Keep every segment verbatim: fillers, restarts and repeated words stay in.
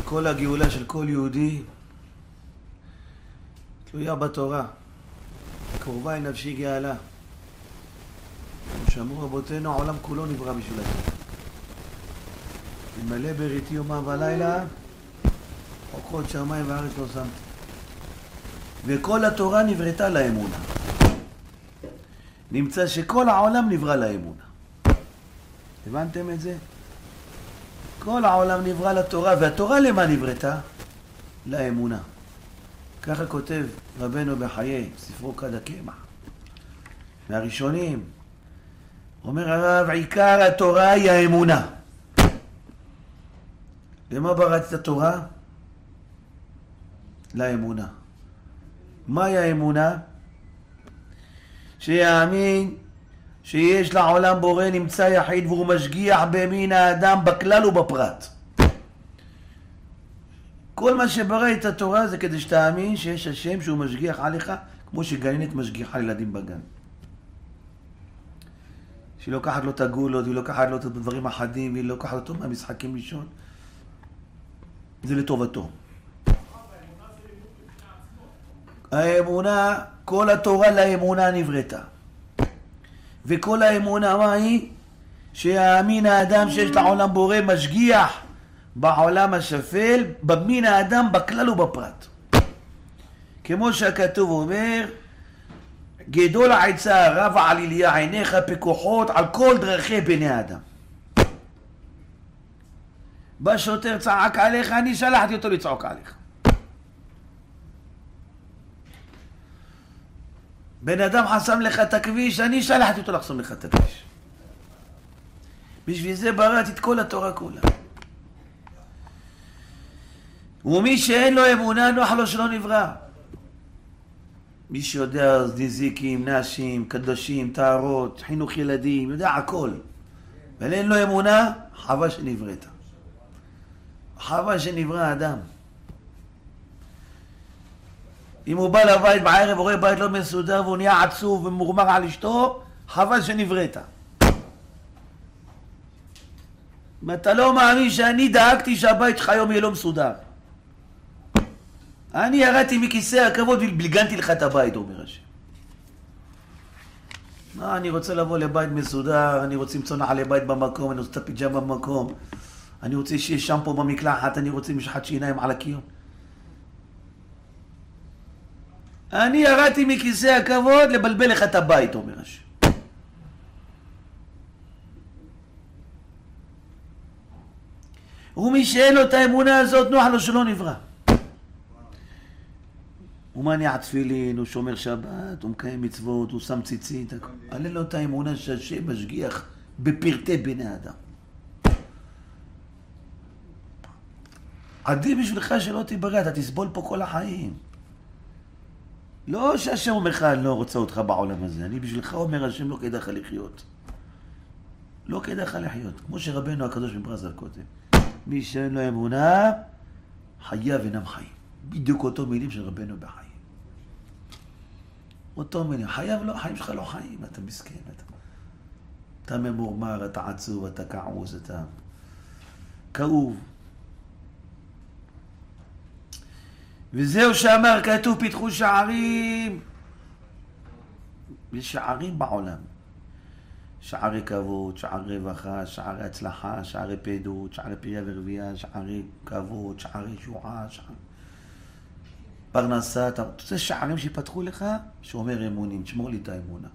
שכל הגאולה של כל יהודי תלויה בתורה. קרובה היא נפשי גאלה. שאמרו רבותינו, העולם כולו נברא בשביל זה. ממלא בריתי יומם ולילה, חוקות שמיים וארץ לא שמתי. וכל התורה נבראתה לאמונה. נמצא שכל העולם נברא לאמונה. הבנתם את זה? כל העולם נברא לתורה, והתורה למה נבראתה? לאמונה. ככה כותב רבנו בחיי, ספרו כד הקמח. מהראשונים. אומר הרב, עיקר התורה היא האמונה. למה בראת את התורה? לאמונה. מהי האמונה? שיאמין שיש לעולם בורא נמצא יחיד והוא משגיח במין האדם בכלל ובפרט. כל מה שברא את התורה זה כדי שתאמין שיש השם שהוא משגיח עליך כמו שגננת משגיחה לילדים בגן. שהיא לוקחת לו את הגולות, היא לוקחת לו את הדברים אחדים, והיא לוקחת אותו מהמשחקים לישון. זה לטובתו. האמונה, כל התורה לאמונה נבראתה. וכל האמונה מה היא? שיאמין האדם שיש לעולם בורא משגיח בעולם השפל, במין האדם בכלל ובפרט. כמו שהכתוב אומר, גדול העצה רב העליליה עיניך פקוחות על כל דרכי בני האדם. בא שוטר צעק עליך, אני שלחתי אותו לצעוק עליך. בן אדם חסם לך את הכביש, אני שלחתי אותו לחסום לך את הכביש. בשביל זה בראתי את כל התורה כולה. ומי שאין לו אמונה נוח לו שלא נברא. מי שיודע נזיקים, נשים, קדושים, טהרות, חינוך ילדים, יודע הכל. אבל אין לו אמונה, חווה שנבראת. חווה שנברא האדם. אם הוא בא לבית בערב ורואה בית לא מסודר והוא נהיה עצוב ומורמר על אשתו, חווה שנבראת. אם אתה לא מאמין שאני דאגתי שהבית שלך היום יהיה לא מסודר. אני ירדתי מכיסא הכבוד ובלגנתי לך את הבית, אומר השם. מה, אני רוצה לבוא לבית מסודר, אני רוצה למצוא נעלי בית במקום, אני רוצה את הפיג'מה במקום, אני רוצה שיהיה שמפו במקלחת, אני רוצה משחת שיניים על הקיר. אני ירדתי מכיסא הכבוד לבלבל לך את הבית, אומר השם. ומי שאין לו את האמונה הזאת, נוח לו שלא נברא. הוא מניע תפילין, הוא שומר שבת, הוא מקיים מצוות, הוא שם ציצית. עלה לו את האמונה שהשם משגיח בפרטי בני האדם. עדיף בשבילך שלא תיברא, אתה תסבול פה כל החיים. לא שהשם אומר לך, אני לא רוצה אותך בעולם הזה. אני בשבילך אומר, השם לא כדאי לך לחיות. לא כדאי לך לחיות. כמו שרבנו הקדוש מברזל כותב. מי שאין לו אמונה, חייב אינם חיים. בדיוק אותו מילים של רבנו בחיים. אותו מילים. חייב לא, חיים שלך לא חיים. אתה מסכן. אתה, אתה ממורמר, אתה עצוב, אתה כעוס, אתה כאוב. וזהו שאמר, כתוב, פיתחו שערים. יש שערים בעולם. שערי כבוד, שערי רווחה, שערי הצלחה, שערי פדות, שערי פריה ורבייה, שערי כבוד, שערי שועה, שערי פרנסה. אתה רוצה שערים שיפתחו לך? שאומר אמונים, תשמור לי את האמונה.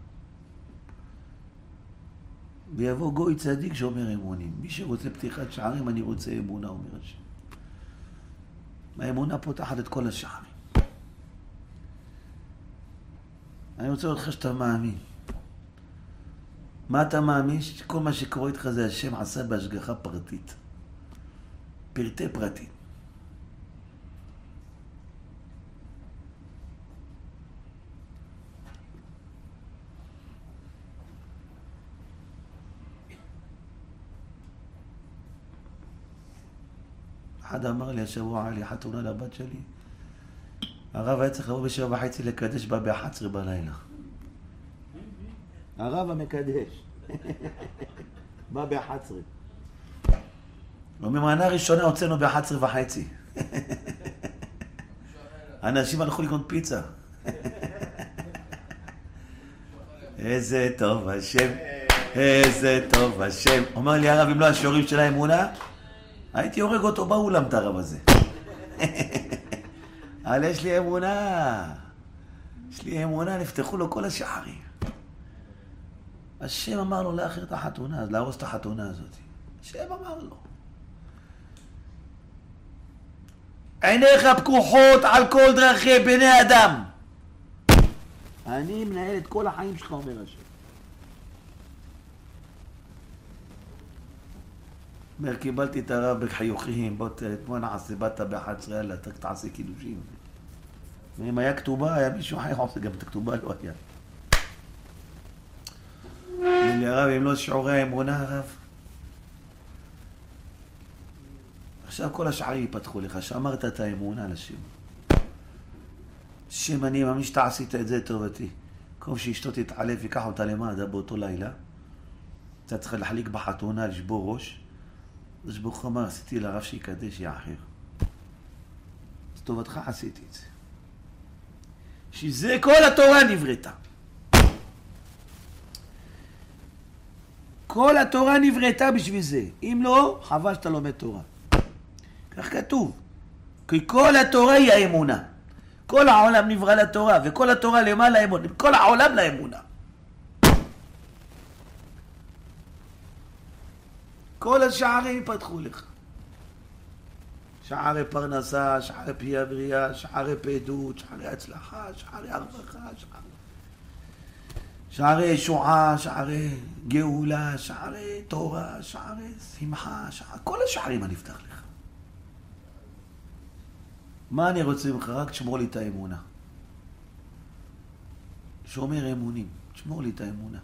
ויבוא גוי צדיק שאומר אמונים. מי שרוצה פתיחת שערים, אני רוצה אמונה, אומר השם. האמונה פותחת את כל השערים. אני רוצה אותך שאתה מאמין. מה אתה מאמין? שכל מה שקורה איתך זה השם עשה בהשגחה פרטית. פרטי פרטית. אחד אמר לי השבוע, היה לי חתונה לבת שלי. הרב היה צריך לבוא בשבע וחצי לקדש בה ב-אחת עשרה בלילה. הרב המקדש. בא ב-אחת עשרה. במנה הראשונה הוצאנו ב-אחת עשרה וחצי. אנשים הלכו לקנות פיצה. איזה טוב השם, איזה טוב השם. אומר לי הרב, אם לא השיעורים של האמונה, הייתי הורג אותו באולם את הרב הזה. אבל יש לי אמונה. יש לי אמונה, נפתחו לו כל השערים. השם אמר לו לאחר את החתונה, אז להרוס את החתונה הזאת. השם אמר לו. עיניך פקוחות על כל דרכי בני אדם. אני מנהל את כל החיים שלך, אומר השם. אומר, קיבלתי את הרב בחיוכים, בוא נעשה, באת ב-אחת עשרה, יאללה, תעשה קידושים. ואם היה כתובה, היה מישהו אחר עושה, גם את הכתובה לא היה. אומר לי הרב, אם לא שיעורי האמונה, הרב. עכשיו כל השערים ייפתחו לך, שאמרת את האמונה לשם. שם אני מאמין שאתה עשית את זה טובתי. כל שאשתו תתעלף, ייקח אותה למעדה באותו לילה. אתה צריך להחליק בחתונה, לשבור ראש. אז ברוך אמר, עשיתי לרב שיקדש יאחר. אז טובתך עשיתי את זה. שזה כל התורה נבראתה. כל התורה נבראתה בשביל זה. אם לא, חבל שאתה לומד תורה. כך כתוב. כי כל התורה היא האמונה. כל העולם נברא לתורה, וכל התורה למעלה האמונה. כל העולם לאמונה. כל השערים פתחו לך. שערי פרנסה, שערי פיה בריאה, שערי פעדות, שערי הצלחה, שערי הרווחה, שערי... שערי ישועה, שערי גאולה, שערי תורה, שערי שמחה, שערי... כל השערים הנפתח לך. מה אני רוצה ממך? רק תשמור לי את האמונה. שומר אמונים, תשמור לי את האמונה.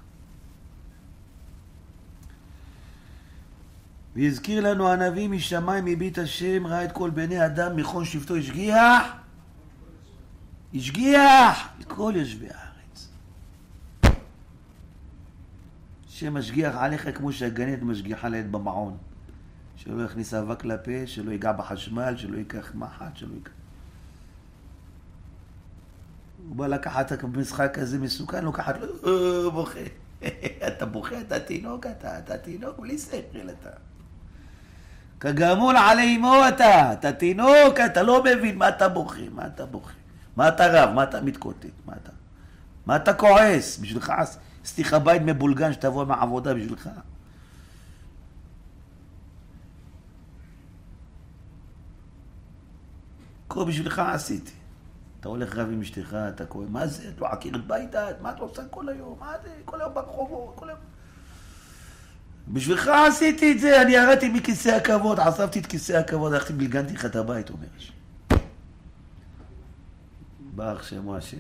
והזכיר לנו הנביא משמיים מביט השם, ראה את כל בני אדם מכון שבטו, השגיח, השגיח לכל יושבי הארץ. שמשגיח עליך כמו שהגננת משגיחה לעת במעון. שלא יכניס אבק לפה, שלא ייגע בחשמל, שלא ייקח מחט, שלא ייקח... הוא בא לקחת במשחק הזה מסוכן, לוקחת לו, אה, בוכה. אתה בוכה, אתה תינוק, אתה, אתה תינוק, בלי שכל אתה. כגמול עלי אמו אתה, אתה תינוק, אתה לא מבין מה אתה בוכה, מה אתה בוכה. מה אתה רב, מה אתה מתקוטט, מה אתה... מה אתה כועס? בשבילך, סליח בית מבולגן שתבוא מהעבודה בשבילך. כל בשבילך עשיתי. אתה הולך רב עם אשתך, אתה קורא, מה זה? את לא עקירת ביתה? מה אתה עושה כל היום? מה זה? כל היום ברחובות, כל היום... בשבילך עשיתי את זה, אני ירדתי מכיסא הכבוד, עזבתי את כיסא הכבוד, הלכתי בלגנתי לך את הבית, אומר השם. ברך שמו השם.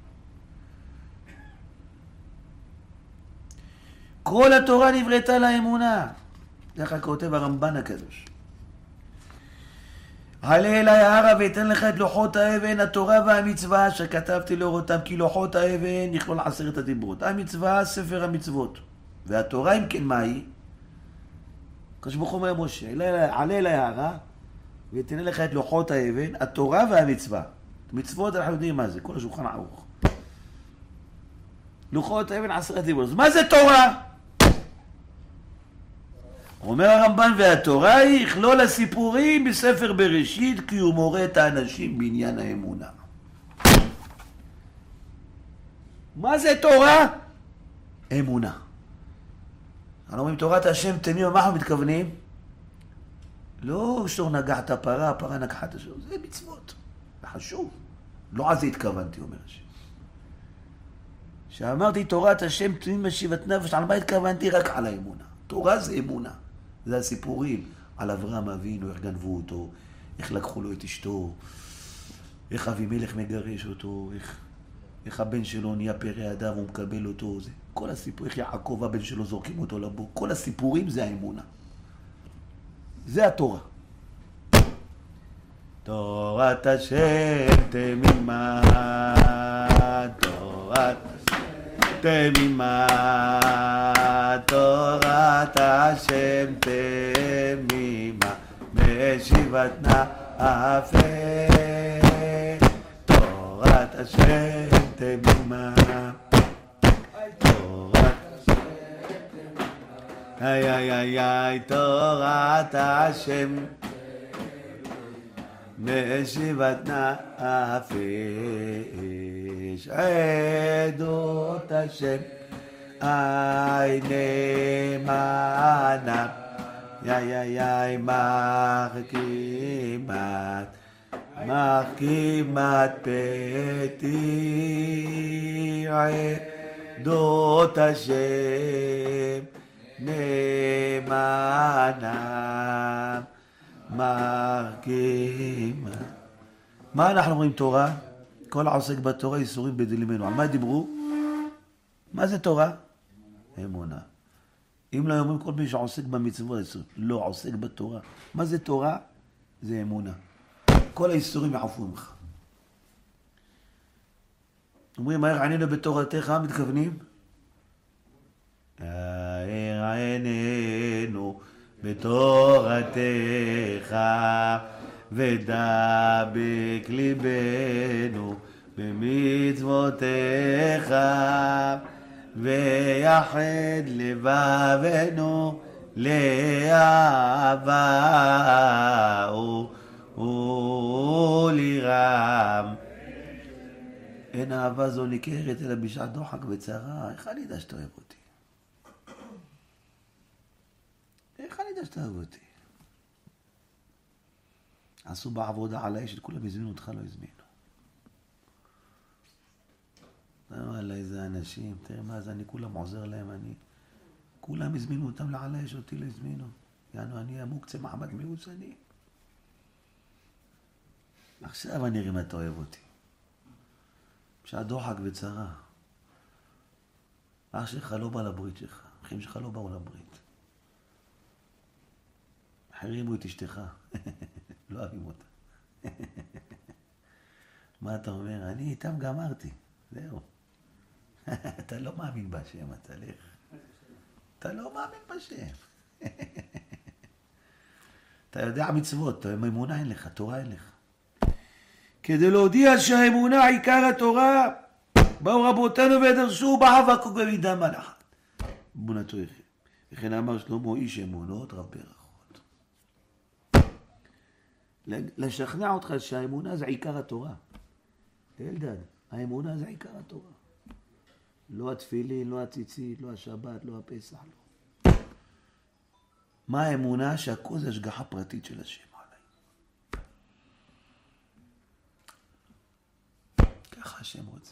כל התורה נבראתה לאמונה. ככה כותב הרמב"ן הקדוש. עלה אליי ההרה ואתן לך את לוחות האבן, התורה והמצווה שכתבתי לאורותם, כי לוחות האבן יכלול עשרת הדיברות. המצווה, ספר המצוות. והתורה, אם כן, מה היא? הקדוש ברוך הוא אומר משה, עלה אליי ההרה ואתן לך את לוחות האבן, התורה והמצווה. מצוות אנחנו יודעים מה זה, כל השולחן ערוך. לוחות האבן, עשרת הדיברות. מה זה תורה? אומר הרמב"ן, והתורה היא יכלול הסיפורים בספר בראשית, כי הוא מורה את האנשים בעניין האמונה. מה זה תורה? אמונה. אנחנו אומרים תורת השם תמיד, מה אנחנו מתכוונים? לא שור נגחת פרה, פרה נגחת שור, זה מצוות. זה חשוב. לא על זה התכוונתי, אומר השם. שאמרתי תורת השם תמיד משיבת נפש, על מה התכוונתי? רק על האמונה. תורה זה אמונה. זה הסיפורים על אברהם אבינו, איך גנבו אותו, איך לקחו לו את אשתו, איך אבימלך מגרש אותו, איך, איך הבן שלו נהיה פרא אדם והוא מקבל אותו. זה, כל הסיפור, איך יעקב הבן שלו זורקים אותו לבור. כל הסיפורים זה האמונה. זה התורה. תורת השם תמימה, תורת תמימה, תורת השם תמימה, בישיבת נאפה, תורת השם תמימה, תורת השם תמימה, איי איי איי איי, תורת השם בישיבת נפש, עדות השם איי נאמנה, איי איי איי, מחכימת, מחכימת פתי, עדות השם נאמנה, מחכימת. מה אנחנו אומרים תורה? כל העוסק בתורה איסורים בדילים ממנו. על מה דיברו? מה זה תורה? אמונה. אם לא אומרים כל מי שעוסק במצוות איסורים, לא עוסק בתורה. מה זה תורה? זה אמונה. כל האיסורים יחפו ממך. אומרים, מהר ענינו בתורתך, מתכוונים? מהר ענינו בתורתך, ודבק ליבנו במצוותיך, ויחד לבבנו לאהבה ולירם. אין אהבה זו ניכרת אלא בשעת דוחק וצרה. איך אני יודע שאתה אוהב אותי? איך אני יודע שאתה אוהב אותי? עשו בעבודה עליי שכולם הזמינו אותך, לא הזמינו. וואלה, איזה אנשים, תראה מה זה, אני כולם עוזר להם, אני... כולם הזמינו אותם לעלי, שאותי לא הזמינו. יענו, אני המוקצה מחמד מיעוץ, אני... עכשיו אני אראה אם אתה אוהב אותי. בשעת דוחק וצרה. אח שלך לא בא לברית שלך, אחים שלך לא באו לברית. החרימו את אשתך, לא אוהבים אותה. מה אתה אומר? אני איתם גמרתי, זהו. אתה לא מאמין בשם, אתה לך. אתה לא מאמין בשם. אתה יודע מצוות, אמונה אין לך, תורה אין לך. כדי להודיע שהאמונה עיקר התורה, באו רבותינו ודרשו בחבקוק במידה מלאכת. אמונתו יחיה. וכן אמר שלמה, איש אמונות רב ברכות. לשכנע אותך שהאמונה זה עיקר התורה. אלדד, האמונה זה עיקר התורה. לא התפילין, לא הציצית, לא השבת, לא הפסח, לא. מה האמונה? שהכל זה השגחה פרטית של השם עליי. ככה השם רוצה.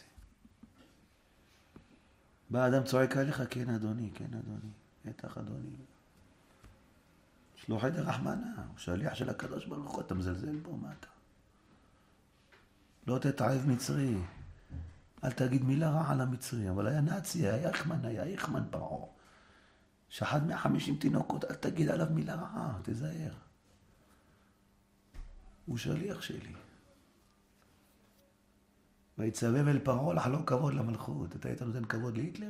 בא אדם צועק עליך, כן אדוני, כן אדוני, בטח אדוני. שלוחי דרחמנה, הוא שליח של הקדוש ברוך הוא, אתה מזלזל בו, מה אתה? לא תתעב מצרי, אל תגיד מילה רע על המצרי, אבל היה נאצי, היה יחמן, היה יחמן פרעה. שחט מאה וחמישים תינוקות, אל תגיד עליו מילה רעה, תזהר. הוא שליח שלי. ויצווה אל פרעה לחלוק כבוד למלכות. אתה היית נותן כבוד להיטלר?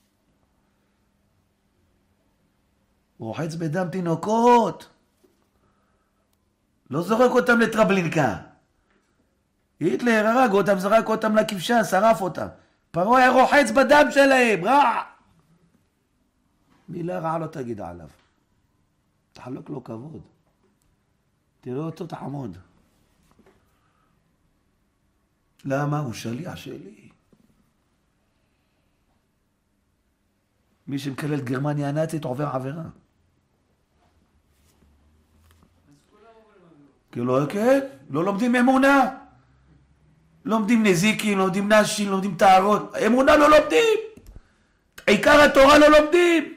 הוא רוחץ בדם תינוקות. לא זורק אותם לטרבלינקה. היטלר הרג אותם, זרק אותם לכבשה, שרף אותם. פרעה היה רוחץ בדם שלהם, רע. מילה רע לא תגיד עליו. תחלוק לו כבוד. תראה אותו, תחמוד. למה? הוא שליח שלי. מי שמקלל את גרמניה הנאצית עובר עבירה. כאילו, כן, לא לומדים אמונה. לומדים נזיקים, לומדים נשים, לומדים טהרות. אמונה לא לומדים. עיקר התורה לא לומדים.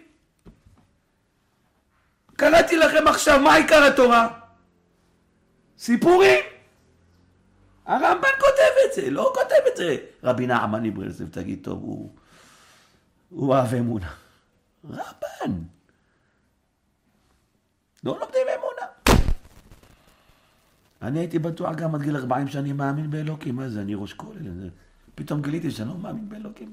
קראתי לכם עכשיו, מה עיקר התורה? סיפורים. הרמב"ן כותב את זה, לא כותב את זה. רבי נחמן מברסלב, תגיד טוב, הוא, הוא אוהב אמונה. רבן. לא לומדים אמונה. אני הייתי בטוח גם עד גיל ארבעים שאני מאמין באלוקים. מה זה? אני ראש כולל. פתאום גיליתי שאני לא מאמין באלוקים.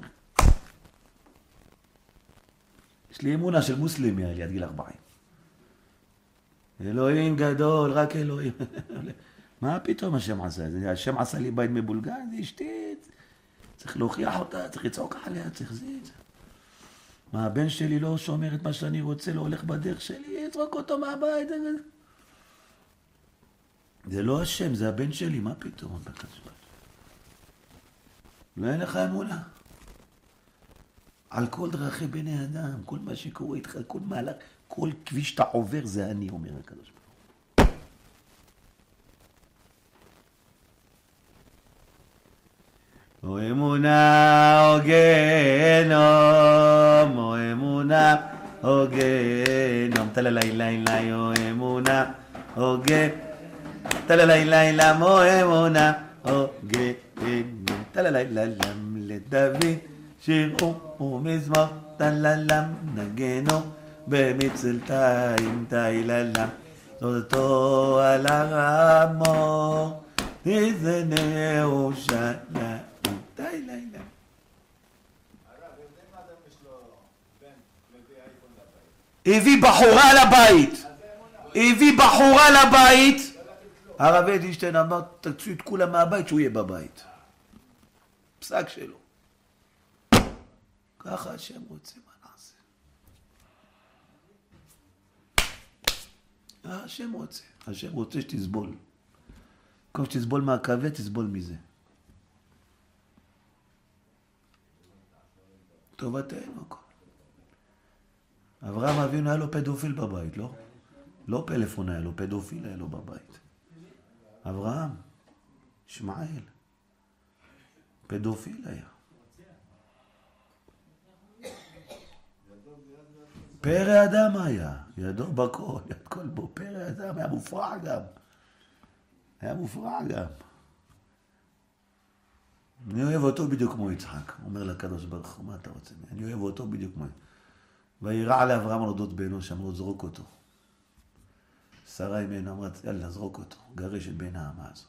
יש לי אמונה של מוסלמי, היה לי עד גיל ארבעים. אלוהים גדול, רק אלוהים. מה פתאום השם עשה? השם עשה לי בית מבולגן, זה אשתי. צריך להוכיח אותה, צריך לצעוק עליה, צריך זה. מה, הבן שלי לא שומר את מה שאני רוצה, לא הולך בדרך שלי, יזרוק אותו מהבית. זה לא השם, זה הבן שלי, מה פתאום? לא אין לך אמונה. על כל דרכי בני אדם, כל מה שקורה איתך, כל מהלך, כל כביש שאתה עובר, זה אני, אומר הקדוש ברוך הוא. או אמונה או גיהנום, או אמונה או גיהנום, תללי לילה או אמונה או גיהנום, תללי לילה או אמונה או גיהנום, תללי לילה לדוד שירו ומזמור, תללם נגנו במצלתיים תהיללם, תודתו על הרמור יזנהו שלם תהיללם. הביא בחורה לבית, הביא בחורה לבית. הרב אדלשטיין אמר תצאו את כולם מהבית שהוא יהיה בבית, פסק שלו. ככה השם רוצה, מה נעשה? השם רוצה, השם רוצה שתסבול. כל שתסבול מהכבד, תסבול מזה. טובתנו הכל. אברהם אבינו היה לו פדופיל בבית, לא? לא פלאפון היה לו, פדופיל היה לו בבית. אברהם, ישמעאל, פדופיל היה. פרא אדם היה, ידו בכל, יד כל בו, פרא אדם, היה מופרע גם. היה מופרע גם. אני אוהב אותו בדיוק כמו יצחק, אומר לקדוש ברוך הוא, מה אתה רוצה? אני אוהב אותו בדיוק כמו... וירע לאברהם על אודות בנו, שאמרו, זרוק אותו. שרה אימנו אמרה, יאללה, זרוק אותו, גרש את בין האמה הזאת.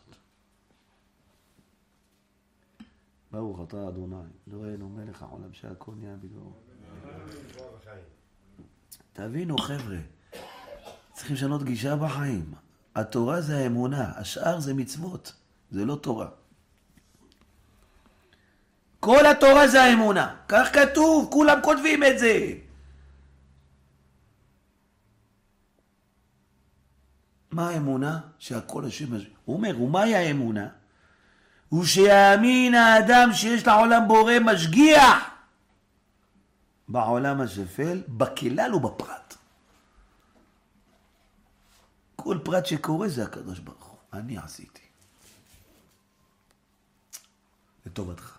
ברוך אתה אדוני, אלוהינו מלך העולם שהכל נהיה בדברו. תבינו חבר'ה, צריכים לשנות גישה בחיים. התורה זה האמונה, השאר זה מצוות, זה לא תורה. כל התורה זה האמונה, כך כתוב, כולם כותבים את זה. מה האמונה? שהכל השם... הוא אומר, ומהי האמונה? הוא שיאמין האדם שיש לעולם בורא משגיח בעולם השפל, בכלל ובפרט. כל פרט שקורה זה הקדוש ברוך הוא. אני עשיתי. לטובתך.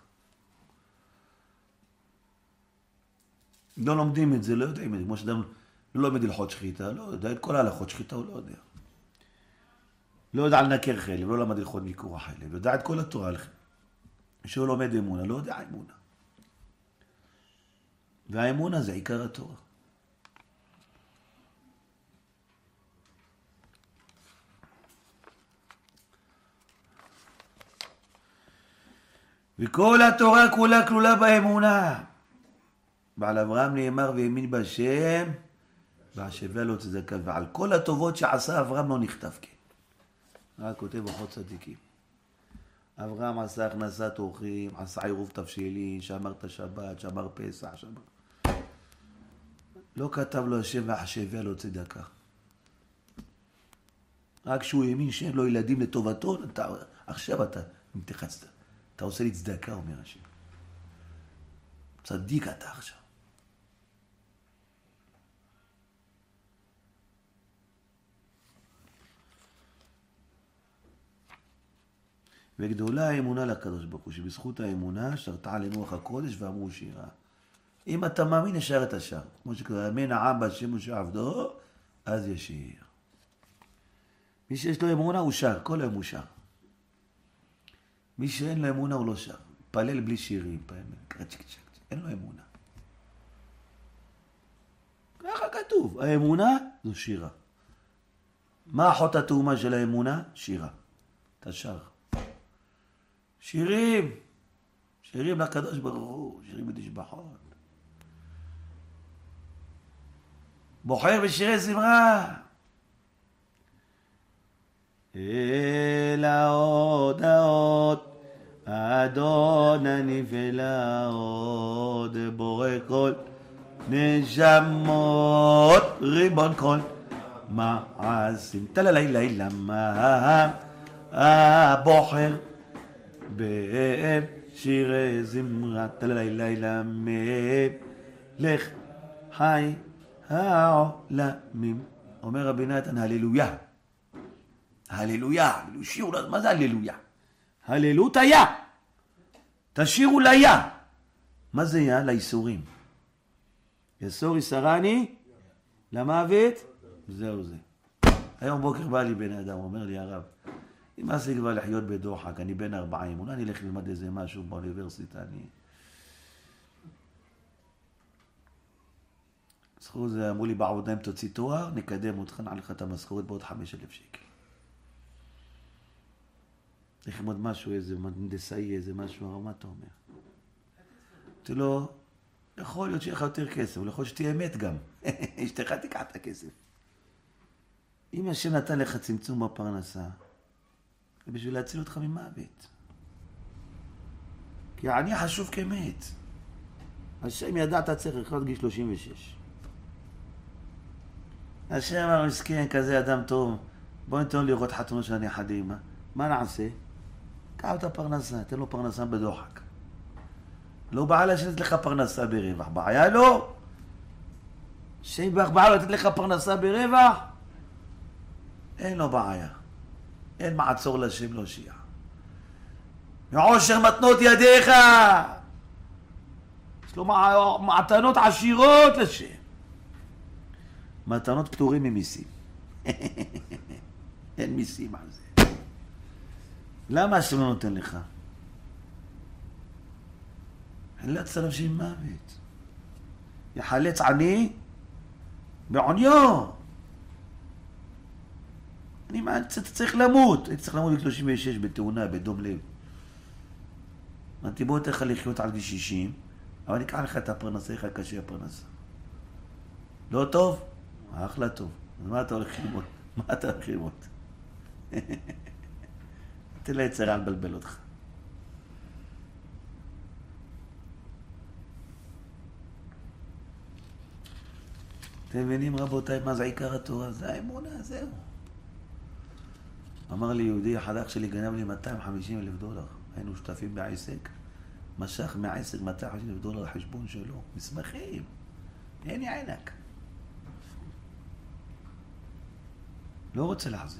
לא לומדים את זה, לא יודעים את זה. כמו שאדם לא לומד הלכות שחיטה, לא יודע את כל ההלכות שחיטה, הוא לא יודע. לא יודע על נקר חלב, לא למד הלכות ניקור החלב, יודע את כל התורה לכם. שהוא לומד אמונה, לא יודע אמונה. והאמונה זה עיקר התורה. וכל התורה כולה כלולה באמונה. ועל אברהם נאמר והאמין בשם, והשווה לו צדקה. ועל כל הטובות שעשה אברהם לא נכתב כן. רק כותב אחות צדיקים. אברהם עשה הכנסת אורחים, עשה עירוב תבשילין, שמר את השבת, שמר פסח, שמר... לא כתב לו השם והשווה לו צדקה. רק שהוא האמין שאין לו ילדים לטובתו, אתה, עכשיו אתה מתחצת. אתה עושה לי צדקה, אומר השם. צדיק אתה עכשיו. וגדולה האמונה לקדוש ברוך הוא, שבזכות האמונה שרתה עלינו רוח הקודש ואמרו שירה. אם אתה מאמין, ישר את השאר. כמו שקורא, אמן העם בהשם ושעבדו, אז ישיר. מי שיש לו אמונה הוא שר, כל היום הוא שר. מי שאין לו אמונה הוא לא שר. פלל בלי שירים, פלל, אין לו אמונה. ככה כתוב, האמונה זו שירה. מה אחות התאומה של האמונה? שירה. אתה שר. שירים, שירים לקדוש ברוך הוא, שירים בתשבחות. בוחר בשירי זמרה. אל ההודעות, אדון הנפלאות, בורא כל נשמות, ריבון כל מעשים. תללי לילה מה הבוחר בשירי זמרה, תללי לילה מלך חי העולמים. אומר רבי נתן, הללויה. הללויה. שירו, מה זה הללויה? הללות היה. תשירו ליה. מה זה היה? לאיסורים. יסור יסרני למוות. זהו זה. היום בוקר בא לי בן אדם, אומר לי הרב, אם עשי כבר לחיות בדוחק, אני בן ארבעים, אולי אני אלך ללמד איזה משהו באוניברסיטה, אני... זכו זה, אמרו לי בעבודה אם תוציא תואר, נקדם אותך, נעלה את המשכורת בעוד חמש אלף שקל. איך ללמוד משהו, איזה מנדסאי, איזה משהו, מה אתה אומר? אמרתי לו, יכול להיות שיהיה לך יותר כסף, אבל יכול להיות שתהיה אמת גם. אשתך תיקח את הכסף. אם השם נתן לך צמצום בפרנסה, זה בשביל להציל אותך ממוות. כי העני חשוב כמת. השם ידע אתה צריך לחיות גיל שלושים ושש. השם אמר, מסכן, כזה אדם טוב, בוא ניתן לו לראות חתונות של הנכדים. מה נעשה? קח את הפרנסה, תן לו פרנסה בדוחק. לא בעיה לתת לך פרנסה ברווח. בעיה לא. שם בעיה לתת לך פרנסה ברווח, אין לו בעיה. אין מעצור לשם לא שיע. מעושר מתנות ידיך. יש לו מתנות עשירות לשם. מתנות פטורים ממיסים. אין מיסים על זה. למה השם לא נותן לך? חלץ עליו שם מוות. יחלץ עני בעוניו. אני צריך למות. אני צריך למות ב-שלושים ושש בתאונה, בדום לב. אמרתי, בוא תלך לחיות על גיל שישים, אבל אני אקח לך את הפרנסה, איך קשה הפרנסה. לא טוב? אחלה טוב. אז מה אתה הולך ללמוד? מה אתה הולך ללמוד? תן לה יצרה לבלבל אותך. אתם מבינים רבותיי מה זה עיקר התורה? זה האמונה, זהו. אמר לי יהודי, החדק שלי גנב לי מאתיים וחמישים אלף דולר. היינו שותפים בעסק. משך מהעסק מאתיים וחמישים אלף דולר לחשבון שלו. מסמכים. אין עינק. לא רוצה להחזיר.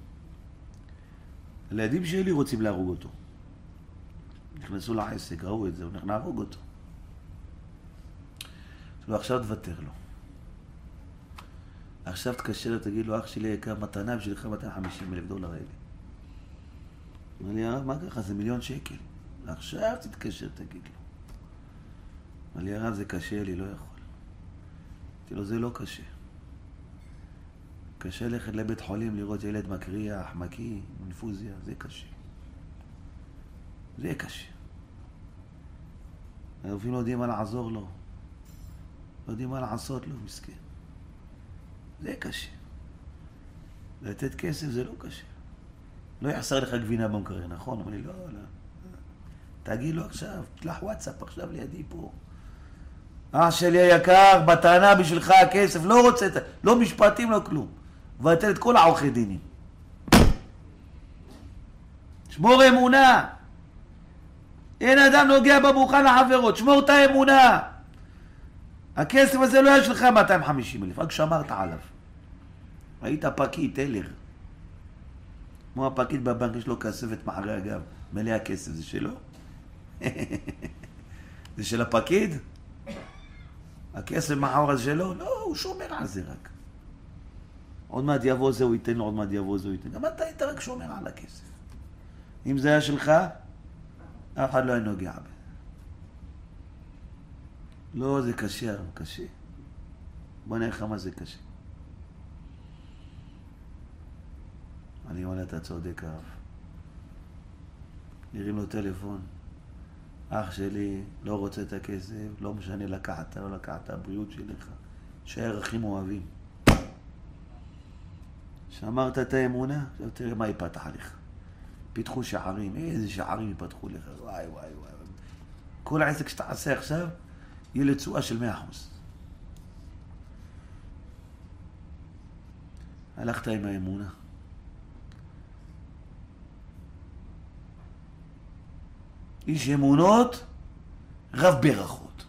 הילדים שלי רוצים להרוג אותו. נכנסו לעסק, ראו את זה, הוא נהרוג אותו. לא, עכשיו תוותר לו. עכשיו תקשר ותגיד לו, אח שלי יקר מתנה בשבילך מאתיים וחמישים אלף דולר האלה. אמר לי, הרב, מה ככה? זה מיליון שקל. עכשיו תתקשר, תגיד לו. אמר לי, הרב, זה קשה לי, לא יכול. אמרתי לו, זה לא קשה. קשה ללכת לבית חולים לראות ילד מקריח, מקיא, אינפוזיה, זה קשה. זה קשה. הרופאים לא יודעים מה לעזור לו. לא יודעים מה לעשות לו, מסכן. זה קשה. לתת כסף זה לא קשה. לא יחסר לך גבינה במקרר, נכון? אמר לי, לא, לא. תגיד לו עכשיו, תלח וואטסאפ עכשיו לידי פה. אח שלי היקר, בתענה בשבילך הכסף, לא רוצה, לא משפטים, לא כלום. ואתן את כל העורכי דינים. שמור אמונה. אין אדם נוגע בברוכה לחברות, שמור את האמונה. הכסף הזה לא יש לך מאתיים וחמישים אלף, רק שמרת עליו. היית פקיד, טלר. כמו הפקיד בבנק, יש לו כספת מאחורי הגב, מלא הכסף, זה שלו? זה של הפקיד? הכסף מאחורי זה שלו? לא, הוא שומר על זה רק. עוד מעט יבוא זה, הוא ייתן לו, עוד מעט יבוא זה, הוא ייתן. גם אתה היית רק שומר על הכסף. אם זה היה שלך, אף אחד לא היה נוגע בזה. לא, זה קשה, קשה. בוא נראה לך מה זה קשה. אני אומר, אתה צודק, הרב. נראים לו טלפון. אח שלי לא רוצה את הכסף, לא משנה לקחת, לא לקחת, הבריאות שלך. שהערכים אוהבים. שאמרת את האמונה, עכשיו תראה מה ייפתח עליך. פיתחו שערים, איזה שערים ייפתחו לך, וואי וואי וואי. כל העסק שתעשה עכשיו, יהיה לתשואה של מאה אחוז. הלכת עם האמונה. איש אמונות, רב ברכות.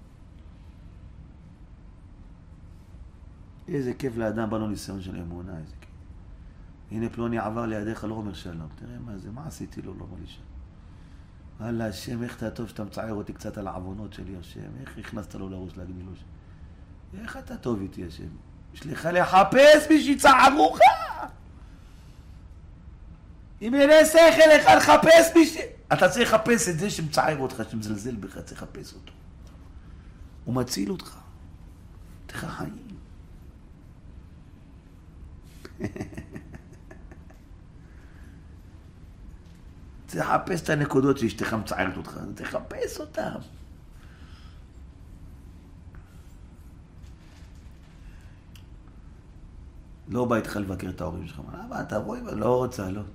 איזה כיף לאדם בא לו ניסיון של אמונה, איזה כיף. הנה פלוני עבר לידיך, לא אומר שלום. תראה מה זה, מה עשיתי לו, לא אומר לי שלום. וואלה, השם, איך אתה טוב שאתה מצער אותי קצת על העוונות שלי, השם. איך הכנסת לו לראש להגיד לו שם? איך אתה טוב איתי, השם? יש לך לחפש מי שיצערוך. אם אין שכל לך לחפש מי ש... אתה צריך לחפש את זה שמצער אותך, שמזלזל בך, צריך לחפש אותו. הוא מציל אותך. תך חיים. צריך לחפש את הנקודות שאשתך מצערת אותך, תחפש אותם. לא בא איתך לבקר את ההורים שלך, מה אתה רואה? לא רוצה, לא.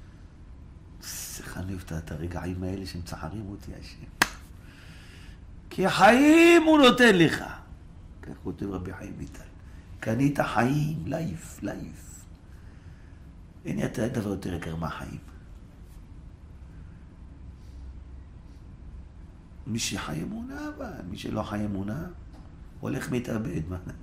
סחנב את הרגעים האלה שמצערים אותי, השם. כי חיים הוא נותן לך. כך כותב רבי חיים ויטל. קנית חיים, לייף, לייף. אין אתה דבר יותר יקר מהחיים. מי שחי אמונה, אבל מי שלא חי אמונה, הולך מתאבד.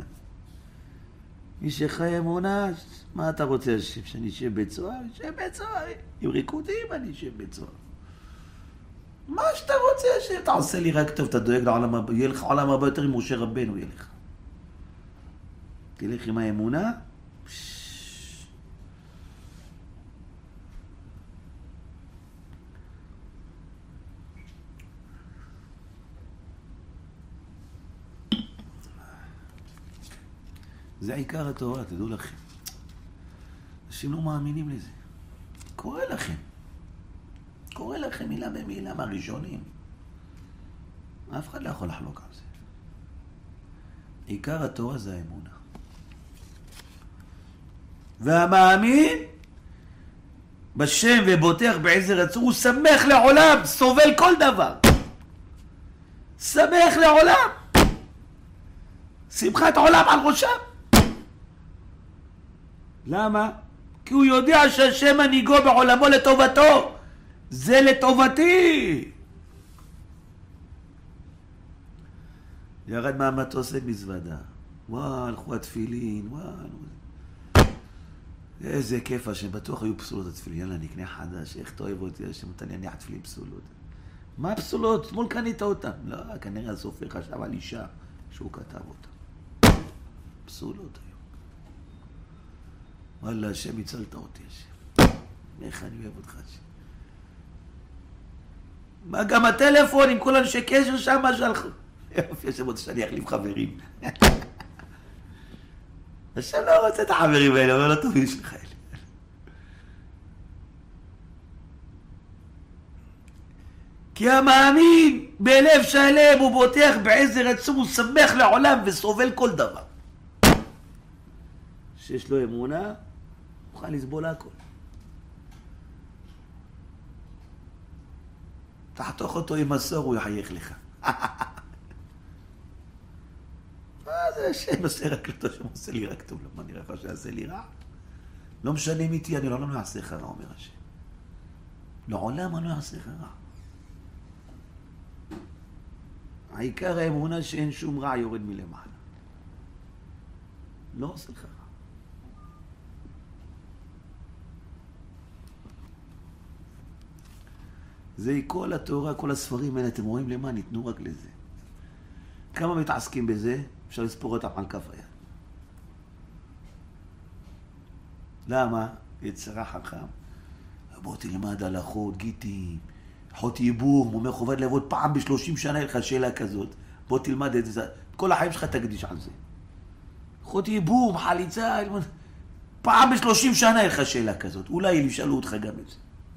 מי שחי אמונה, מה אתה רוצה לשב? שאני אשב בית סוהר? אשב בית סוהר. עם ריקודים אני אשב בית סוהר. מה שאתה רוצה לשב? אתה עושה לי רק טוב, אתה דואג לעולם הבא. יהיה לך עולם הבא יותר עם משה רבנו, יהיה לך. תלך עם האמונה. זה עיקר התורה, תדעו לכם. אנשים לא מאמינים לזה. קורא לכם. קורא לכם מילה במילה מהראשונים. אף אחד לא יכול לחלוק על זה. עיקר התורה זה האמונה. והמאמין בשם ובוטח בעזר הצור, הוא שמח לעולם, סובל כל דבר. שמח לעולם. שמחת עולם על ראשם. למה? כי הוא יודע שהשם מנהיגו בעולמו לטובתו. זה לטובתי. ירד מהמטוס מזוודה. וואו, הלכו התפילין, וואו. איזה כיף השם, בטוח היו פסולות התפילין. יאללה, נקנה חדש, איך תאהב אותי השם, אתה להניח תפילין פסולות. מה פסולות? אתמול קנית אותם. לא, כנראה הסופר חשב על אישה שהוא כתב אותם. פסולות היו. וואלה, השם הצלת אותי, השם. איך אני אוהב אותך, השם. מה, גם הטלפון עם כל אנשי קשר שם, מה שלחו? יופי, השם רוצה שאני אחליף חברים. השם לא רוצה את החברים האלה, אבל לא טובים שלך אלה. כי המאמין בלב שלם הוא בוטח בעזר עצום, הוא שמח לעולם וסובל כל דבר. שיש לו אמונה, מוכן לסבול הכל. תחתוך אותו עם מסור, הוא יחייך לך. מה זה השם עושה רק לטוב, שם עושה לי רק טוב, למה נראה לך שעשה לי רע? לא משנים איתי, אני לעולם לא אעשה לך רע, אומר השם. לעולם אני לא אעשה לך רע. העיקר האמונה שאין שום רע יורד מלמעלה. לא עושה לך רע. זה כל התורה, כל הספרים האלה, אתם רואים למה? ניתנו רק לזה. כמה מתעסקים בזה? אפשר לספור אותם על כף היד. למה? יצרה חכם. בוא תלמד הלכות, גיטים, חוט ייבור, אומר חובת לעבוד פעם בשלושים שנה, יהיה לך שאלה כזאת. בוא תלמד את זה. כל החיים שלך תקדיש על זה. חוט ייבור, חליצה, פעם בשלושים שנה יהיה לך שאלה כזאת. אולי ישאלו אותך גם את זה.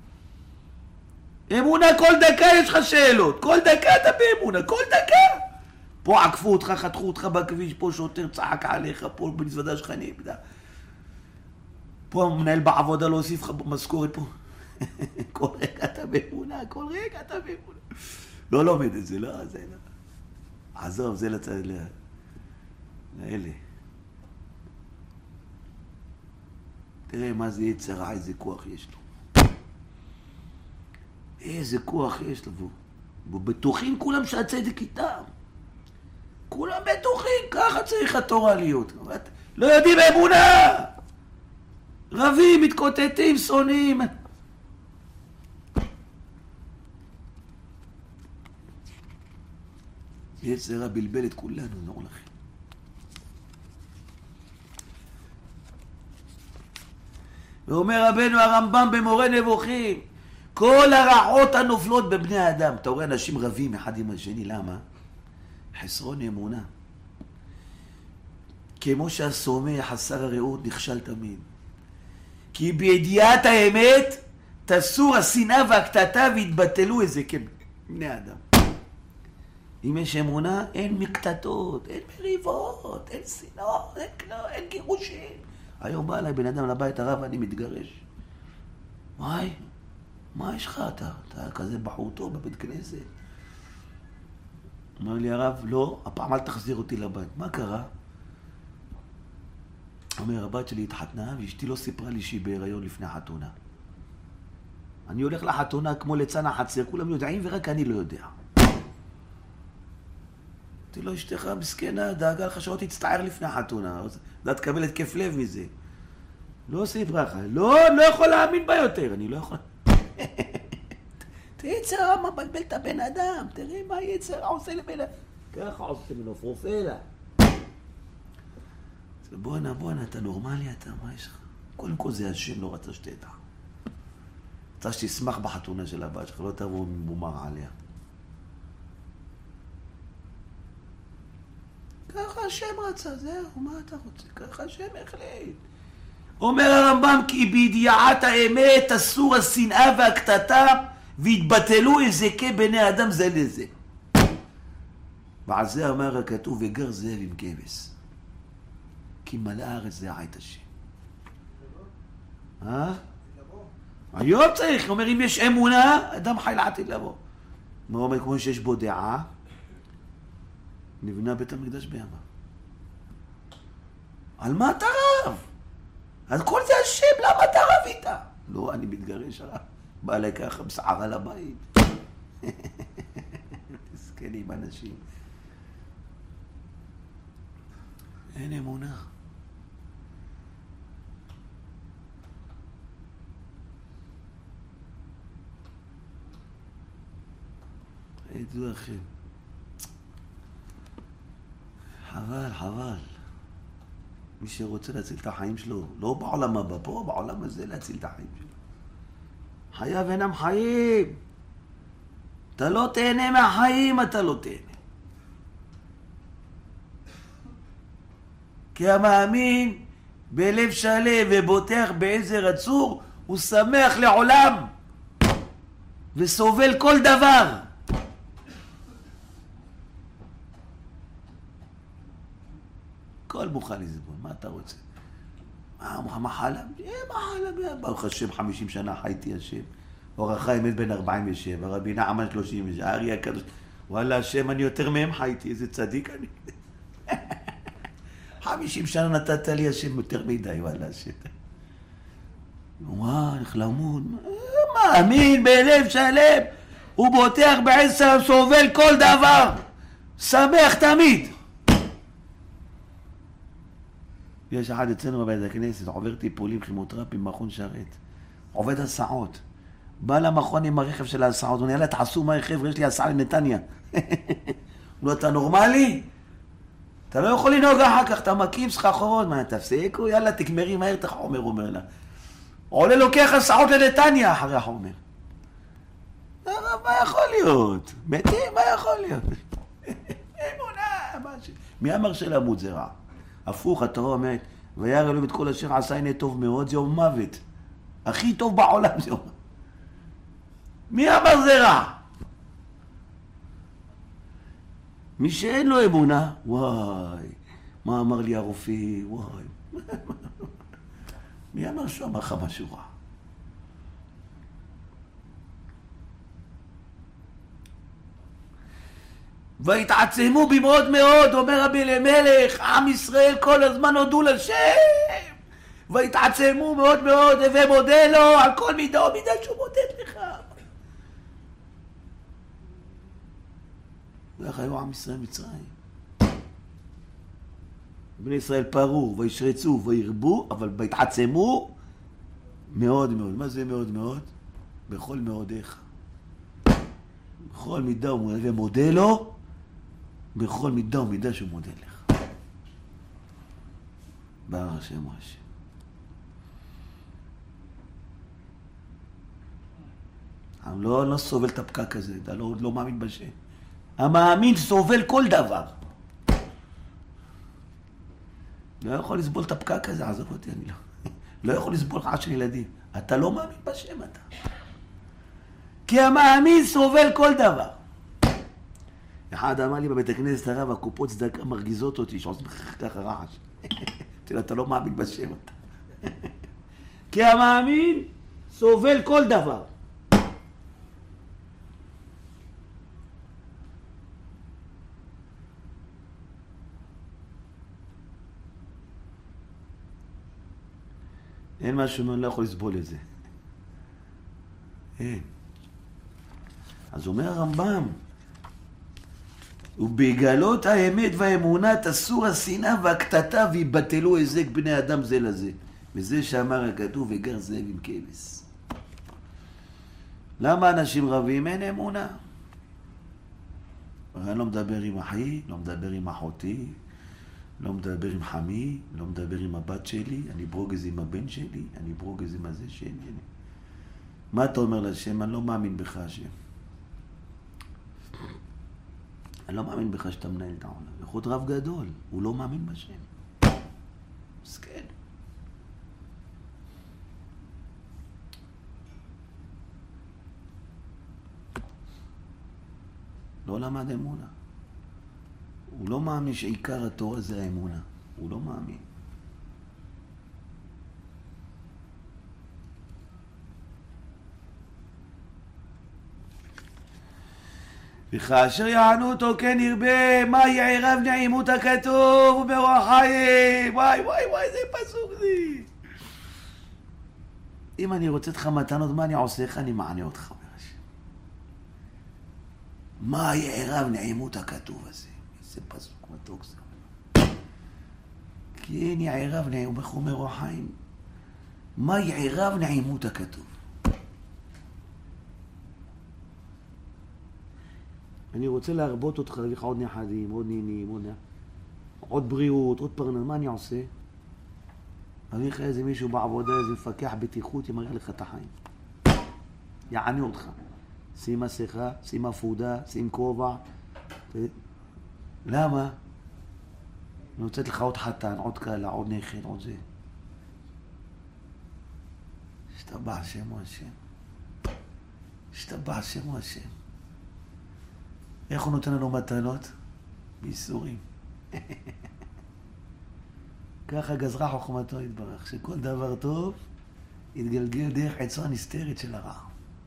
אמונה, כל דקה יש לך שאלות. כל דקה אתה באמונה, כל דקה. פה עקפו אותך, חתכו אותך בכביש, פה שוטר צעק עליך, פה במזוודה שלך נאבדה. פה מנהל בעבודה לא הוסיף לך משכורת פה. כל רגע אתה באמונה, כל רגע אתה באמונה. לא לומד את זה, לא, זה לא. עזוב, זה לצד, לאלה. תראה מה זה יצרה, איזה כוח יש לו. איזה כוח יש לו. בטוחים כולם שהצדק איתם. כולם בטוחים, ככה צריך התורה להיות. לא יודעים אמונה. רבים, מתקוטטים, שונאים. יצרה בלבל את כולנו, נור לכם. ואומר רבנו הרמב"ם במורה נבוכים, כל הרעות הנופלות בבני האדם. אתה רואה אנשים רבים אחד עם השני, למה? חסרון אמונה. כמו שהסומא חסר הרעות נכשל תמיד. כי בידיעת האמת תסור השנאה והקטטה והתבטלו איזה כבני אדם. אם יש אמונה, אין מקטטות, אין מריבות, אין שנאות, אין כלום, אין גירושים. היום בא אליי בן אדם לבית הרב, אני מתגרש. וואי, מה יש לך אתה? אתה כזה בחור טוב בבית כנסת. אומר לי הרב, לא, הפעם אל תחזיר אותי לבית. מה קרה? אומר, הבת שלי התחתנה ואשתי לא סיפרה לי שהיא בהיריון לפני החתונה. אני הולך לחתונה כמו ליצן החצר, כולם יודעים ורק אני לא יודע. אמרתי לו, אשתך מסכנה, דאגה לך שלא תצטער לפני החתונה. אתה תקבל התקף לב מזה. לא סיפרה לך. לא, לא יכול להאמין בה יותר. אני לא יכול... תראה יצרה מה בלבל את הבן אדם. תראה מה יצרה עושה לבן אדם. ככה עושה ממנו פרופלה. בואנה, בואנה, אתה נורמלי אתה, מה יש לך? קודם כל זה השם לא רצה שתדע. רצה שתשמח בחתונה של הבת שלך, לא תבוא מבומר עליה. ככה השם רצה, זהו, מה אתה רוצה? ככה השם החליט. אומר הרמב"ם, כי בידיעת האמת אסור השנאה והקטטה, והתבטלו הזקי בני אדם זה לזה. ועל זה אמר הכתוב, וגר זאב עם כבש. כי מלא הארץ זה עית השם. אה? היום צריך, אומר, אם יש אמונה, אדם חי לעתיד לבוא. מה אומר, כמו שיש בו דעה, נבנה בית המקדש בימה. על מה אתה רב? אז כל זה השם, למה אתה רב איתה? לא, אני מתגרש הרב. בא לי ככה בסערה לבית. תסכנים אנשים. אין אמונה. ידעו לכם. חבל, חבל. מי שרוצה להציל את החיים שלו, לא בעולם הבא, פה בעולם הזה להציל את החיים שלו. חייו אינם חיים. אתה לא תהנה מהחיים, אתה לא תהנה. כי המאמין בלב שלם ובוטח בעזר עצור, הוא שמח לעולם וסובל כל דבר. כל מוכן לסבול, מה אתה רוצה? מה, מחלה? אה, מחלה, ברוך השם, חמישים שנה חייתי השם. אור החיים מת בן ארבעים ושבע, רבי נעמן שלושים ושבע, הארי הקדוש. וואלה, השם, אני יותר מהם חייתי, איזה צדיק אני. חמישים שנה נתת לי השם יותר מדי, וואלה, השם. וואו, איך למוד. מאמין בלב שלם, הוא בוטח בעשר, סובל כל דבר. שמח תמיד. יש אחד אצלנו בבית הכנסת, עובר טיפולים כימותרפיים במכון שרת. עובד הסעות. בא למכון עם הרכב של ההסעות, הוא נראה, תעשו מה חבר'ה, יש לי הסעה לנתניה. הוא לא, אתה נורמלי? אתה לא יכול לנהוג אחר כך, אתה מקים סחרחורות, מה, תפסיקו, יאללה, תגמרי מהר את החומר, אומר לה. עולה לוקח הסעות לנתניה אחרי החומר. מה יכול להיות? מתים, מה יכול להיות? אמונה, מי אמר שלמות זה רע? הפוך, התורה אומרת, וירא אלוהים את כל אשר עשה, הנה טוב מאוד, זה יום מוות. הכי טוב בעולם זה יום. מי אמר זה רע? מי שאין לו אמונה, וואי, מה אמר לי הרופא, וואי. מי אמר שהוא אמר לך משהו רע? והתעצמו בי מאוד מאוד, אומר רבי אלימלך, עם ישראל כל הזמן הודו לשם. והתעצמו מאוד מאוד, הווה מודה לו על כל מידה ומידה שהוא מודד לך. ואיך היו עם ישראל מצרים? בני ישראל פרו וישרצו וירבו, אבל והתעצמו מאוד מאוד. מה זה מאוד מאוד? בכל מאודיך. בכל מידה ומודה לו, בכל מידה ומידה שהוא מודה לך. בהר השם השם. אני לא, לא סובל את הפקק הזה, אתה לא, לא מאמין בשם. המאמין סובל כל דבר. לא יכול לסבול את הפקק הזה, עזוב אותי, אני לא. לא יכול לסבול לך של ילדים. אתה לא מאמין בשם, אתה. כי המאמין סובל כל דבר. אחד אמר לי בבית הכנסת הרב, הקופות צדקה מרגיזות אותי, שעושים ככה רעש. תראה, אתה לא מאמין בשם, אתה. כי המאמין סובל כל דבר. אין משהו, אני לא יכול לסבול את זה. אין. אז אומר הרמב"ם, ובגלות האמת והאמונה תסור השנאה והקטטה ויבטלו היזק בני אדם זה לזה. וזה שאמר הכתוב, וגר זאב עם כבש. למה אנשים רבים? אין אמונה. אני לא מדבר עם אחי, לא מדבר עם אחותי, לא מדבר עם חמי, לא מדבר עם הבת שלי, אני ברוגז עם הבן שלי, אני ברוגז עם הזה שלי. אני... מה אתה אומר לשם? אני לא מאמין בך, השם. אני לא מאמין בך שאתה מנהל את העולם. יכול רב גדול, הוא לא מאמין בשם. מסכן. לא למד אמונה. הוא לא מאמין שעיקר התורה זה האמונה. הוא לא מאמין. וכאשר יענו אותו כן ירבה, מה יערב נעימות הכתוב ובאורח חיים. וואי וואי וואי, זה פסוק זה. אם אני רוצה לך מתנות, מה אני עושה לך? אני מענה אותך. מה יערב נעימות הכתוב הזה? איזה פסוק מתוק זה. כי אין יערב נעימות, איך אומר אורח חיים? מה יערב נעימות הכתוב? אני רוצה להרבות אותך, להביא לך עוד נכדים, עוד נינים, עוד, עוד בריאות, עוד פרנס. מה אני עושה? מביא לך איזה מישהו בעבודה, איזה מפקח בטיחות, ימראה לך את החיים. יענה אותך. שים מסכה, שים אפודה, שים כובע. למה? אני רוצה לך עוד חתן, עוד קלה, עוד נכד, עוד זה. השתבח השם הוא השם. השתבח השם הוא השם. איך הוא נותן לנו מתנות? ביסורים. ככה גזרה חוכמתו יתברך, שכל דבר טוב יתגלגל דרך עצה נסתרת של הרע.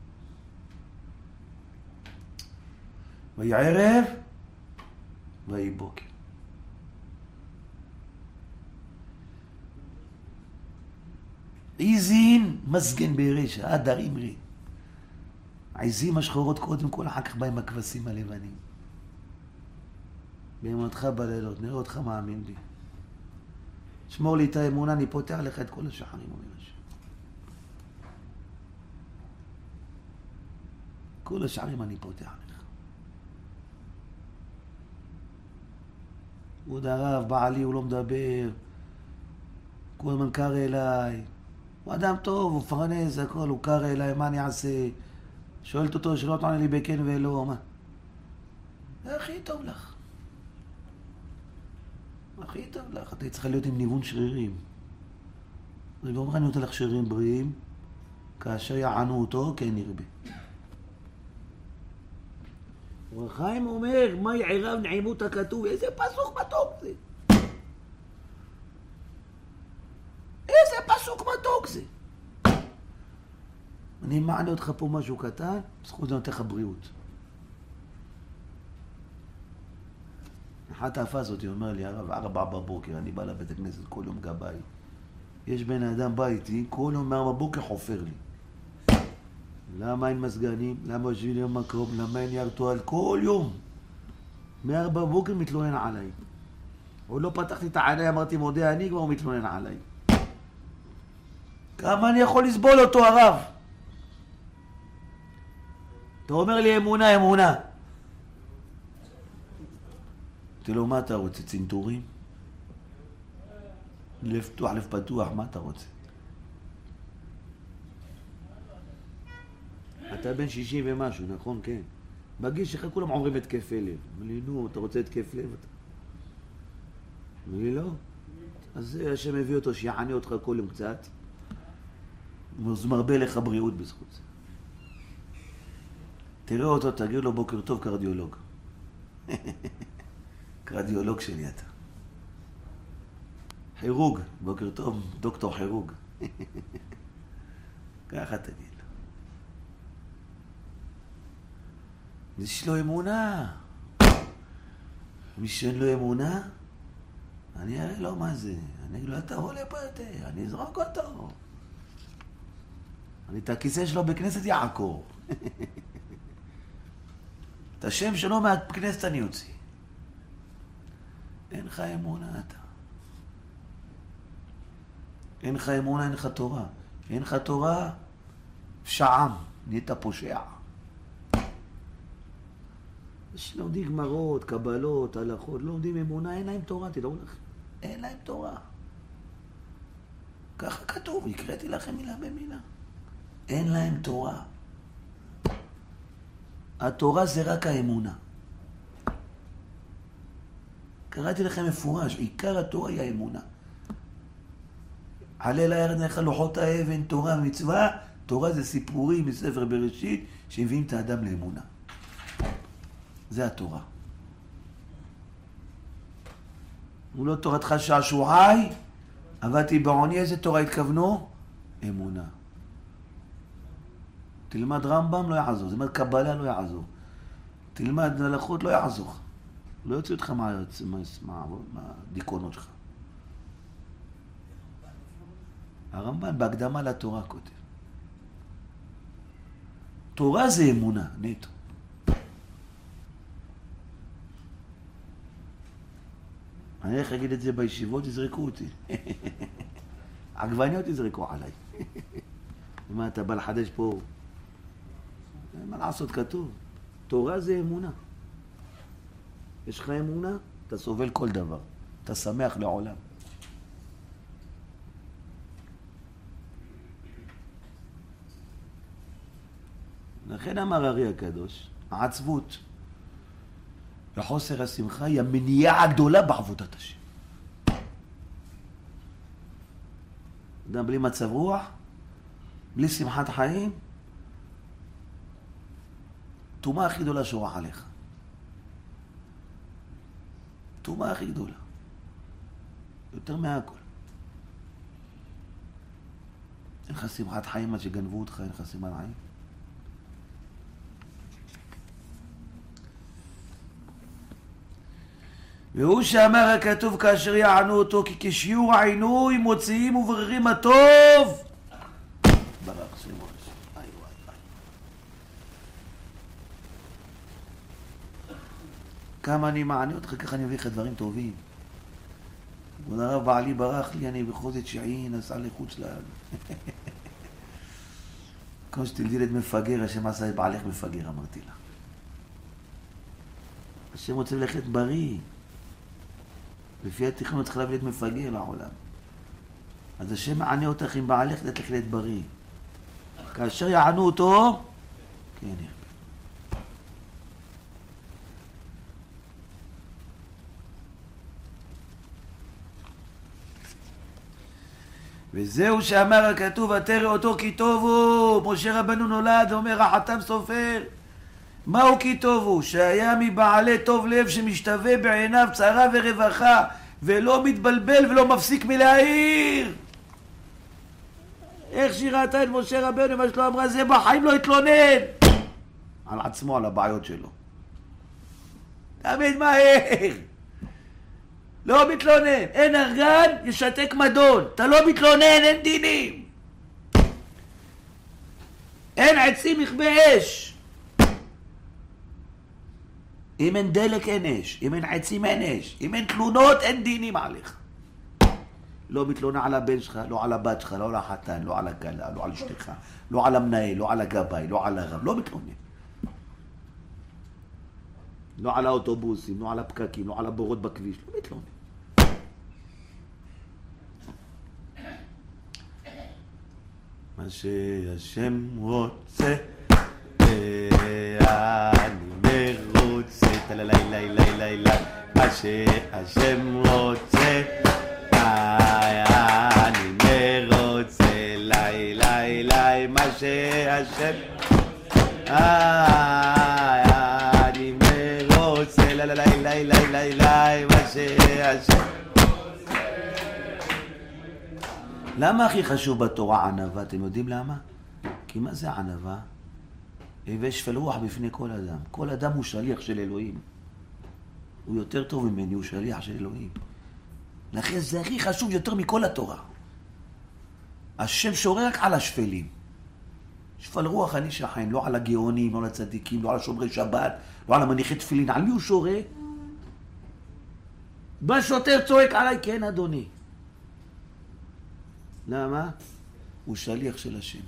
ויהי ערב, ויהי בוקר. עיזין מסגן ברשע, אדר אמרי. העיזים השחורות קודם כל, אחר כך באים הכבשים הלבנים. באמונתך בלילות, נראה אותך מאמין לי. שמור לי את האמונה, אני פותח לך את כל השחרים, אומר השם. כל השערים אני פותח לך. עוד הרב, בעלי, הוא לא מדבר. כל הזמן קר אליי. הוא אדם טוב, הוא פרנס, הכל, הוא קר אליי, מה אני אעשה? שואלת אותו, שלא תענה לי בכן ולא, מה? זה הכי טוב לך. הכי טוב לך. אתה צריכה להיות עם ניוון שרירים. זה אומר, אני נותן לך שרירים בריאים, כאשר יענו אותו, כן ירבה. וחיים אומר, מה יערב נעימות הכתוב? איזה פסוק מתוק זה. איזה פסוק מתוק אני מענה אותך פה משהו קטן, זכות זה נותן לך בריאות. אחת האפס אותי אומר לי, הרב, ארבע בבוקר, אני בא לבית הכנסת כל יום גבאי. יש בן אדם בא איתי, כל יום מארבע בבוקר חופר לי. למה אין מסגנים? למה יושבים לי במקום? למה אין ירטואל? כל יום. מארבע בבוקר מתלונן עליי. עוד לא פתחתי את העיני, אמרתי מודה אני, כבר הוא מתלונן עליי. כמה אני יכול לסבול אותו, הרב? אתה אומר לי אמונה, אמונה. אמרתי לו, מה אתה רוצה? צנתורים? לב פתוח, לב פתוח, מה אתה רוצה? אתה בן שישים ומשהו, נכון? כן. בגיל שלך כולם עוברים התקף לב. אמר לי, נו, אתה רוצה התקף לב? אמר לי, לא. אז השם הביא אותו, שיענה אותך כל יום קצת. זה מרבה לך בריאות בזכות זה. תראה אותו, תגיד לו בוקר טוב, קרדיולוג. קרדיולוג שלי אתה. חירוג, בוקר טוב, דוקטור חירוג. ככה תגיד לו. יש לו אמונה. מי שאין לו אמונה, אני אראה לו מה זה. אני אגיד לו, אתה עולה פרטה, אני אזרוק אותו. אני את הכיסא שלו בכנסת יעקור. את השם שלו מהכנסת אני יוציא. אין לך אמונה אתה. אין לך אמונה, אין לך תורה. אין לך תורה, שעם, נהיית פושע. יש לומדים גמרות, קבלות, הלכות, לומדים אמונה, אין להם תורה, תדעו לכם. אין להם תורה. ככה כתוב, הקראתי לכם מילה במילה. אין להם תורה. התורה זה רק האמונה. קראתי לכם מפורש, עיקר התורה היא האמונה. עלה לירד נלך לוחות האבן, תורה ומצווה, תורה זה סיפורים מספר בראשית שמביאים את האדם לאמונה. זה התורה. הוא לא תורתך שעשועי, עבדתי בעוני, איזה תורה התכוונו? אמונה. תלמד רמב"ם לא יעזור, זאת אומרת קבלה לא יעזור. תלמד הלכות לא יעזור. לא יוצא אותך מהדיכאונות שלך. הרמב"ן בהקדמה לתורה כותב. תורה זה אמונה, נטו. אני איך אגיד את זה בישיבות, יזרקו אותי. עגבניות יזרקו עליי. מה, אתה בא לחדש פה? מה לעשות, כתוב. תורה זה אמונה. יש לך אמונה, אתה סובל כל דבר. אתה שמח לעולם. לכן אמר הרי הקדוש, העצבות וחוסר השמחה היא המניעה הגדולה בעבודת השם. אדם בלי מצב רוח, בלי שמחת חיים, תומה הכי גדולה שורח עליך. תומה הכי גדולה. יותר מהכל. אין לך שמחת חיים עד שגנבו אותך, אין לך שמחת חיים. והוא שאמר הכתוב כאשר יענו אותו, כי כשיעור העינוי מוציאים ובררים הטוב. ברח שמו השם. איי וואי וואי. כמה אני מענה אותך, ככה אני מביא לך דברים טובים. כבוד הרב בעלי ברח לי, אני בחודש תשיעי נסע לחוץ לארץ. כמו שתלדילת מפגר, השם עשה את בעלך מפגר, אמרתי לה. השם רוצה ללכת בריא. לפי התכנון צריך להביא את מפגר לעולם. אז השם מענה אותך עם בעלך לתלכת בריא. כאשר יענו אותו, כן ירבה. וזהו שאמר הכתוב, ותרא אותו כי טוב הוא. משה רבנו נולד, אומר החתם סופר. מהו כי טוב הוא? שהיה מבעלי טוב לב שמשתווה בעיניו צרה ורווחה, ולא מתבלבל ולא מפסיק מלהעיר. איך שהיא ראתה את משה רבנו, אמא שלו אמרה, זה בחיים לא התלונן על עצמו, על הבעיות שלו. תמיד מהר. לא מתלונן. אין ארגן, ישתק מדון. אתה לא מתלונן, אין דינים. אין עצים יכבה אש. אם אין דלק אין אש, אם אין עצים אין אש, אם אין תלונות אין דינים עליך. לא מתלונה על הבן שלך, לא על הבת שלך, לא על החתן, לא על הכלה, לא על אשתך, לא על המנהל, לא על הגבאי, לא על הרב, לא מתלונן. לא על האוטובוסים, לא על הפקקים, לא על הבורות בכביש, לא מתלונן. מה שהשם רוצה, אני מרוצה, תללי לי לי לי לי, מה שהשם רוצה, אני מרוצה, לי לי לי, מה שהשם, אני מרוצה, לי לי לי לי לי לי, מה שהשם. למה הכי חשוב בתורה ענווה? אתם יודעים למה? כי מה זה ענווה? הווה שפל רוח בפני כל אדם. כל אדם הוא שליח של אלוהים. הוא יותר טוב ממני, הוא שליח של אלוהים. לכן זה הכי חשוב יותר מכל התורה. השם שורה רק על השפלים. שפל רוח אני שכן, לא על הגאונים, לא על הצדיקים, לא על שומרי שבת, לא על המניחי תפילין. על מי הוא שורה? בא שוטר צועק עליי, כן אדוני. למה? הוא שליח של השם.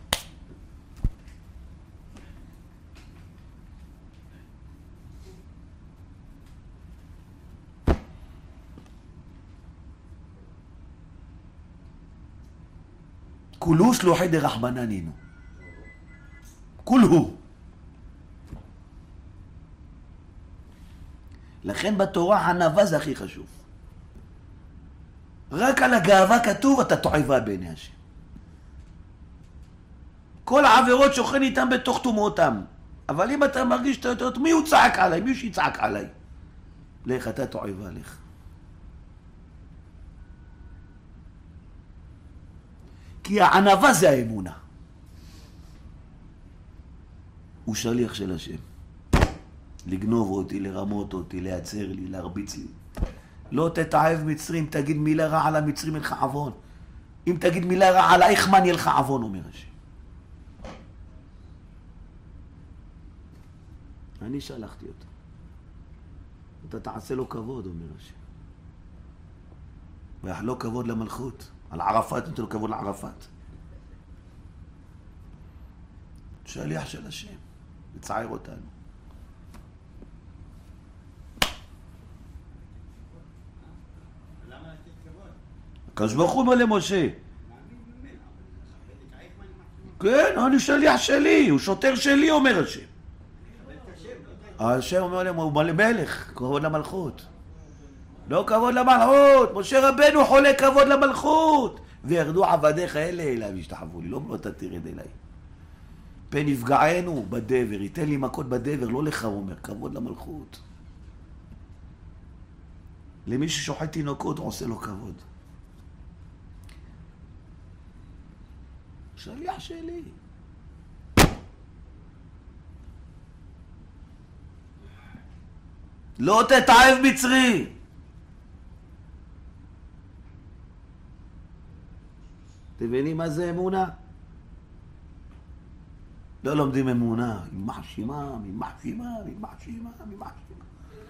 כולו שלוחי דרחמננינו. כולו. לכן בתורה ענווה זה הכי חשוב. רק על הגאווה כתוב, אתה תועבה בעיני השם. כל העבירות שוכן איתם בתוך תומותם. אבל אם אתה מרגיש שאתה יותר, מי הוא צעק עליי? מי שיצעק עליי? לך, אתה תועבה לך. כי הענווה זה האמונה. הוא שליח של השם. לגנוב אותי, לרמות אותי, לייצר לי, להרביץ לי. לא תתעב מצרים, תגיד מילה רע על המצרים ילך עוון. אם תגיד מילה רע על האיכמן ילך עוון, אומר השם. אני שלחתי אותו. אתה תעשה לו כבוד, אומר השם. ויחלו כבוד למלכות. על ערפאת, נתן לו כבוד לערפאת. שליח של השם. לצער אותנו. הקדוש ברוך הוא אומר למשה. כן, אני שליח שלי, הוא שוטר שלי, אומר השם. השם אומר להם, הוא מלך, כבוד למלכות. לא כבוד למלכות, משה רבנו חולה כבוד למלכות. וירדו עבדיך אלה אליי וישתחוו לי, לא לא אתה תרד אליי. פן יפגענו בדבר, ייתן לי מכות בדבר, לא לך, הוא אומר, כבוד למלכות. למי ששוחט תינוקות עושה לו כבוד. שליח שלי. לא תתעב מצרי. אתם מבינים מה זה אמונה? לא לומדים אמונה, היא מחשימה, היא מחשימה, היא מחשימה, היא מחשימה.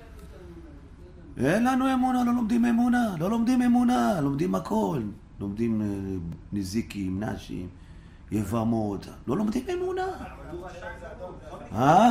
אין לנו אמונה, לא לומדים אמונה, לא לומדים אמונה, לומדים הכל. לומדים נזיקים, נשים, יבמות, לא לומדים אמונה. אה?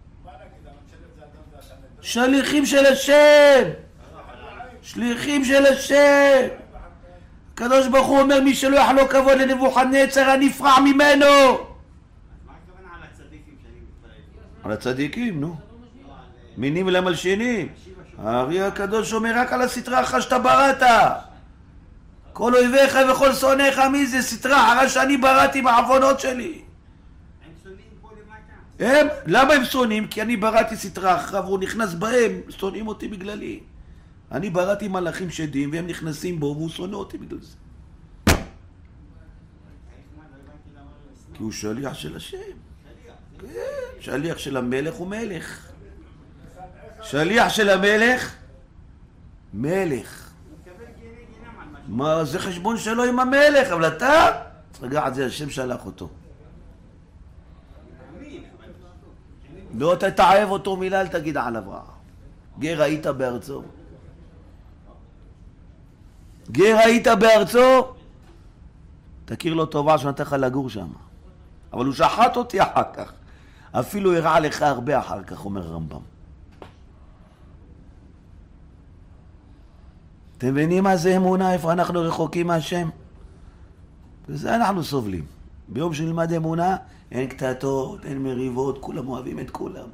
שליחים של השם. שליחים של השם. הקדוש ברוך הוא אומר, מי שלא יחלוק כבוד לנבוכדנצר, הנפרע ממנו. מה הכוונה על הצדיקים שאני מתפלל? על הצדיקים, נו. מינים ולמלשינים. הארי הקדוש אומר רק על הסטרה אחת שאתה בראת. כל אויביך וכל שונאיך, מי זה סטרה אחת שאני בראתי בעוונות שלי. הם שונאים פה למטה. הם? למה הם שונאים? כי אני בראתי סטרה אחת והוא נכנס בהם, שונאים אותי בגללי. אני בראתי מלאכים שדים והם נכנסים בו והוא שונא אותי בגלל זה. כי הוא שליח של השם. כן, שליח של המלך הוא מלך. שליח של המלך, מלך. מה, זה חשבון שלו עם המלך, אבל אתה רגע, זה השם שלח אותו. לא תתעב אותו מילה, אל תגיד עליו רע. גר היית בארצו. גר היית בארצו, תכיר לו טובה שנתן לך לגור שם. אבל הוא שחט אותי אחר כך. אפילו הרע לך הרבה אחר כך, אומר רמב"ם. אתם מבינים מה זה אמונה? איפה אנחנו רחוקים מהשם? וזה אנחנו סובלים. ביום שנלמד אמונה, אין קטטות, אין מריבות, כולם אוהבים את כולם.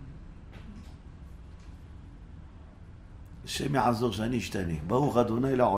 השם יעזור שאני אשתנה. ברוך אדוני לעולם.